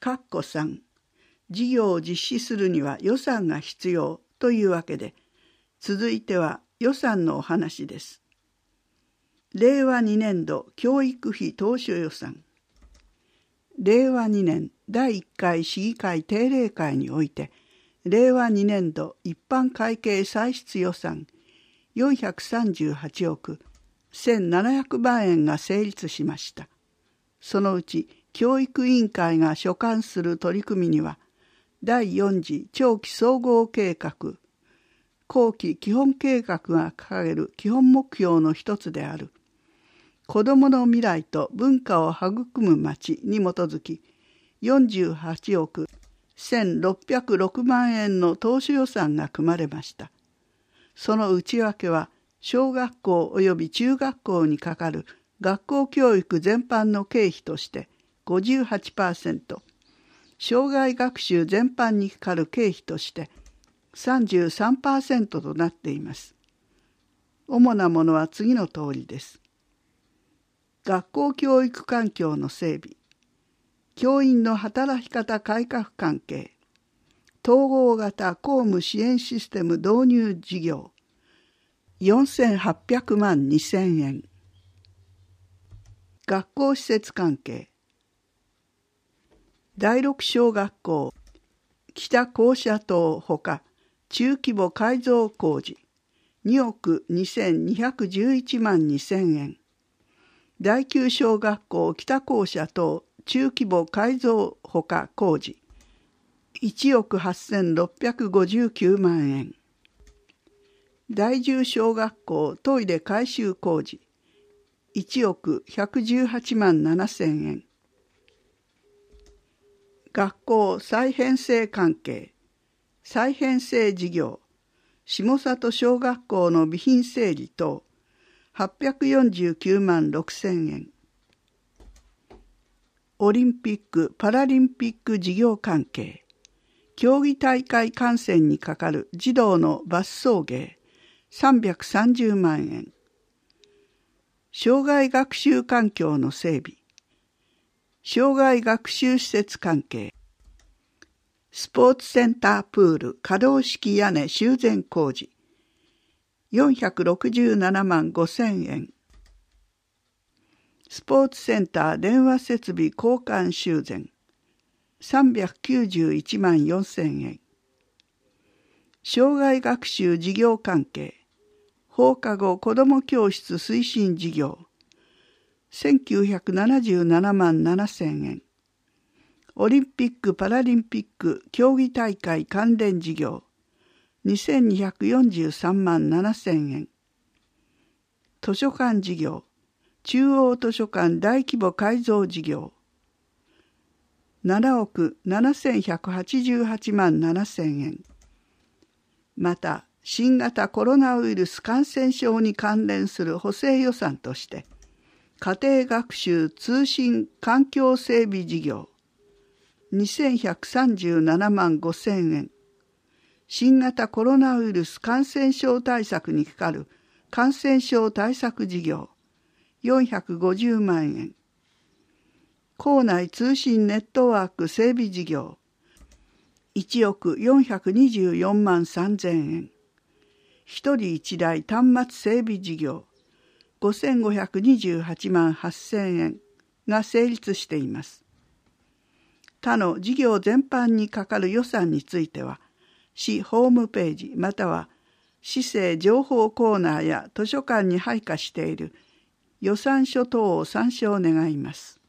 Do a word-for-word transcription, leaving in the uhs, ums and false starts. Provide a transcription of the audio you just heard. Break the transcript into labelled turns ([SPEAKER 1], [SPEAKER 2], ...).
[SPEAKER 1] さん、事業を実施するには予算が必要というわけで、続いては予算のお話です。れいわにねんど教育費当初予算。れいわにねんだいいっかい市議会定例会において、れいわにねんど一般会計歳出予算よんひゃくさんじゅうはちおくせんななひゃくまんえんが成立しました。そのうち教育委員会が所管する取り組みには、だいよん次長期総合計画、後期基本計画が掲げる基本目標の一つである、子どもの未来と文化を育む町に基づき、よんじゅうはちおくせんろっぴゃくろくまんえんの当初予算が組まれました。その内訳は、小学校及び中学校にかかる学校教育全般の経費として ごじゅうはちパーセント、障害学習全般にかかる経費としてさんじゅうさんパーセント となっています。主なものは次の通りです。学校教育環境の整備、教員の働き方改革関係、統合型公務支援システム導入事業、よんせんはっぴゃくまんにせんえん。学校施設関係、だいろく小学校、北校舎棟ほか中規模改造工事、におくにせんにひゃくじゅういちまんにせんえん。だいきゅう小学校北校舎等中規模改造ほか工事、いちおくはっせんろっぴゃくごじゅうきゅうまんえん。だいじゅう小学校トイレ改修工事、いちおくひゃくじゅうはちまんななせんえん。学校再編成関係、再編成事業、下里小学校の備品整理等、はっぴゃくよんじゅうきゅうまんろくせんえん。オリンピック・パラリンピック事業関係、競技大会観戦にかかる児童のバス送迎、さんびゃくさんじゅうまんえん。障害学習環境の整備、障害学習施設関係、スポーツセンタープール可動式屋根修繕工事、よんひゃくろくじゅうななまんごせんえん。スポーツセンター電話設備交換修繕、さんびゃくきゅうじゅういちまんよんせんえん。障害学習事業関係、放課後子ども教室推進事業、せんきゅうひゃくななじゅうななまんななせんえん。オリンピック・パラリンピック競技大会関連事業、にせんにひゃくよんじゅうさんまんななせんえん。図書館事業、中央図書館大規模改造事業、ななおくななせんひゃくはちじゅうはちまんななせんえん。また、新型コロナウイルス感染症に関連する補正予算として、家庭学習通信環境整備事業、にせんひゃくさんじゅうななまんごせんえん。新型コロナウイルス感染症対策にかかる感染症対策事業、よんひゃくごじゅうまんえん。校内通信ネットワーク整備事業、いちおくよんひゃくにじゅうよんまんさんぜんえん。一人一台端末整備事業、ごせんごひゃくにじゅうはちまんはっせんえんが成立しています。他の事業全般にかかる予算については、市ホームページまたは市政情報コーナーや図書館に配下している予算書等を参照願います。